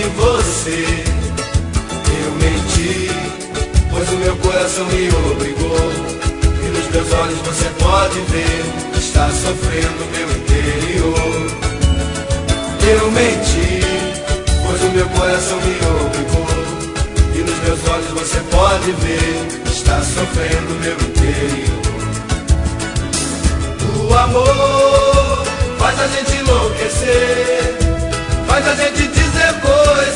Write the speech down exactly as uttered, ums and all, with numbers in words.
você. Eu menti, pois o meu coração me obrigou. E nos meus olhos você pode ver, está sofrendo meu interior. Eu menti, pois o meu coração me obrigou. E nos meus olhos você pode ver, está sofrendo meu interior. O amor faz a gente enlouquecer, faz a gente dizer coisas